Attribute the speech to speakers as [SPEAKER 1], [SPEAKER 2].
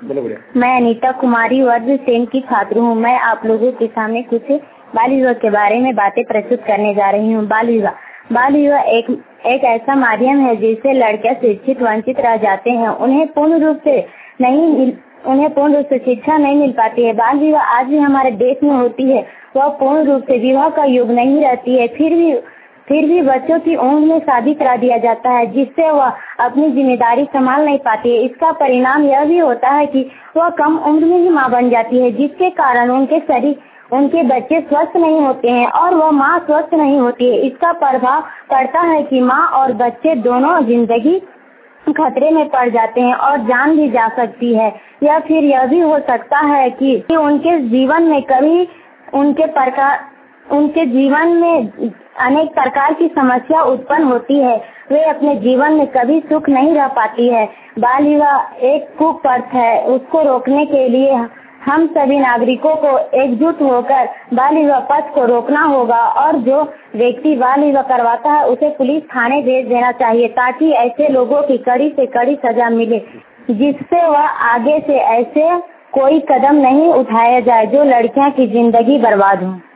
[SPEAKER 1] बोलो बोलो।
[SPEAKER 2] मैं अनीता कुमारी वर्ग 10 की छात्र हूँ। मैं आप लोगों के सामने कुछ बाल विवाह के बारे में बातें प्रस्तुत करने जा रही हूँ। बाल विवाह एक ऐसा माध्यम है जिससे लड़कियां शिक्षित वंचित रह जाते हैं। उन्हें पूर्ण रूप से शिक्षा नहीं मिल पाती है। बाल विवाह आज भी हमारे देश में होती है। वह पूर्ण रूप से विवाह का युग नहीं रहती है। फिर भी बच्चों की उम्र में शादी करा दिया जाता है, जिससे वह अपनी जिम्मेदारी संभाल नहीं पाती है। इसका परिणाम यह भी होता है कि वह कम उम्र में ही मां बन जाती है, जिसके कारण उनके बच्चे स्वस्थ नहीं होते हैं और वह मां स्वस्थ नहीं होती है। इसका प्रभाव पड़ता है कि मां और बच्चे दोनों जिंदगी खतरे में पड़ जाते हैं और जान भी जा सकती है। या फिर यह भी हो सकता है कि उनके जीवन में अनेक प्रकार की समस्या उत्पन्न होती है। वे अपने जीवन में कभी सुख नहीं रह पाती है। बाल विवाह एक कुप्रथा है। उसको रोकने के लिए हम सभी नागरिकों को एकजुट होकर बाल विवाह पथ को रोकना होगा और जो व्यक्ति बाल विवाह करवाता है उसे पुलिस थाने भेज देना चाहिए, ताकि ऐसे लोगों की कड़ी से कड़ी सजा मिले, जिससे वह आगे से ऐसे कोई कदम नहीं उठाया जाए जो लड़कियों की जिंदगी बर्बाद हो।